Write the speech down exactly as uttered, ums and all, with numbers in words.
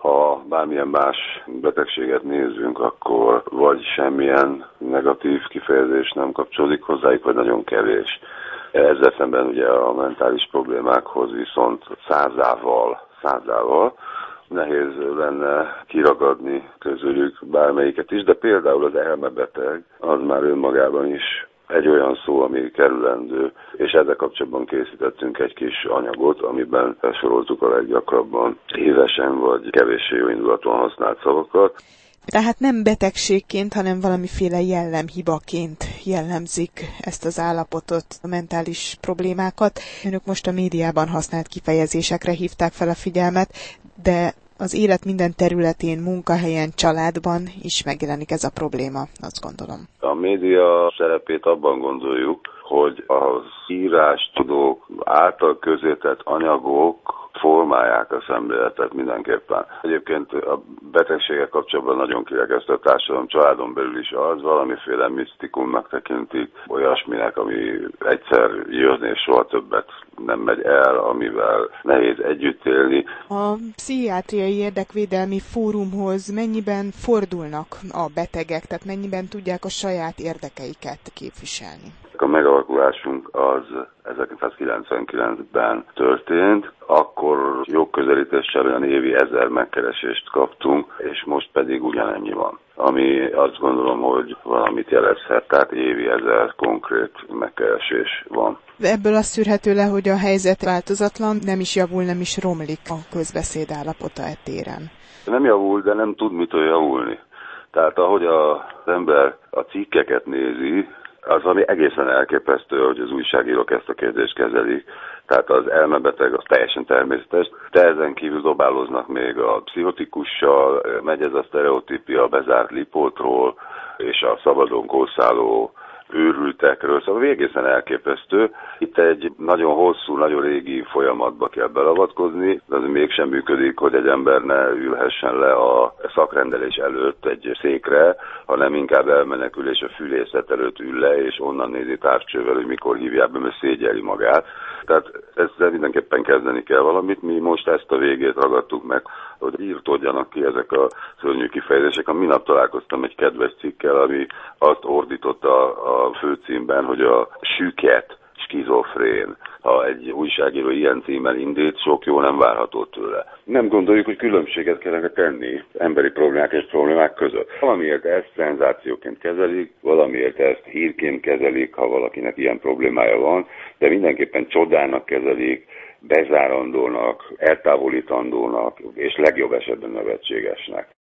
Ha bármilyen más betegséget nézzünk, akkor vagy semmilyen negatív kifejezés nem kapcsolódik hozzájuk, vagy nagyon kevés. Ezzel szemben ugye a mentális problémákhoz viszont százával, százával nehéz lenne kiragadni közülük bármelyiket is, de például az elmebeteg az már önmagában is egy olyan szó, ami kerülendő, és ezzel kapcsolatban készítettünk egy kis anyagot, amiben felsoroltuk a leggyakrabban évesen vagy kevéssé jó indulatúan használt szavakat. Tehát nem betegségként, hanem valamiféle jellemhibaként jellemzik ezt az állapotot, a mentális problémákat. Önök most a médiában használt kifejezésekre hívták fel a figyelmet, de az élet minden területén, munkahelyen, családban is megjelenik ez a probléma, azt gondolom. A média szerepét abban gondoljuk, hogy az írástudók által közzétett anyagok formálják a szemléletet mindenképpen. Egyébként a betegségek kapcsolatban nagyon kirekesztő a társadalom, családon belül is az, valamiféle misztikumnak tekintik, olyasminek, ami egyszer jön és soha többet nem megy el, amivel nehéz együtt élni. A pszichiátriai érdekvédelmi fórumhoz mennyiben fordulnak a betegek, tehát mennyiben tudják a saját érdekeiket képviselni? A megalakulásunk az ezerkilencszázkilencvenkilencben történt, akkor jogközelítéssel olyan évi ezer megkeresést kaptunk, és most pedig ugyanennyi van. Ami azt gondolom, hogy valamit jelezhet, tehát évi ezer konkrét megkeresés van. Ebből azt szűrhető le, hogy a helyzet változatlan, nem is javul, nem is romlik a közbeszéd állapota e téren. Nem javul, de nem tud mitől javulni. Tehát ahogy az ember a cikkeket nézi, az ami egészen elképesztő, hogy az újságírók ezt a kérdést kezelik. Tehát az elmebeteg az teljesen természetes, de ezen kívül dobáloznak még a pszichotikussal, megy ez a sztereotípia a bezárt lipótról, és a szabadon kószáló őrültekről, szóval egészen elképesztő. Itt egy nagyon hosszú, nagyon régi folyamatba kell belavatkozni, de az mégsem működik, hogy egy ember ne ülhessen le a szakrendelés előtt egy székre, hanem inkább elmenekül és a fülészet előtt ül le, és onnan nézi távcsővel, hogy mikor hívják be, mert szégyeli magát. Tehát ezzel mindenképpen kezdeni kell valamit. Mi most ezt a végét ragadtuk meg, hogy írtódjanak ki ezek a szörnyű kifejezések. A minap találkoztam egy kedves cikkel, ami azt ordította a főcímben, hogy a süket, skizofrén. Ha egy újságíró ilyen címmel indít, sok jó nem várható tőle. Nem gondoljuk, hogy különbséget kellene tenni emberi problémák és problémák között. Valamiért ezt szenzációként kezelik, valamiért ezt hírként kezelik, ha valakinek ilyen problémája van, de mindenképpen csodának kezelik, bezárandónak, eltávolítandónak, és legjobb esetben nevetségesnek.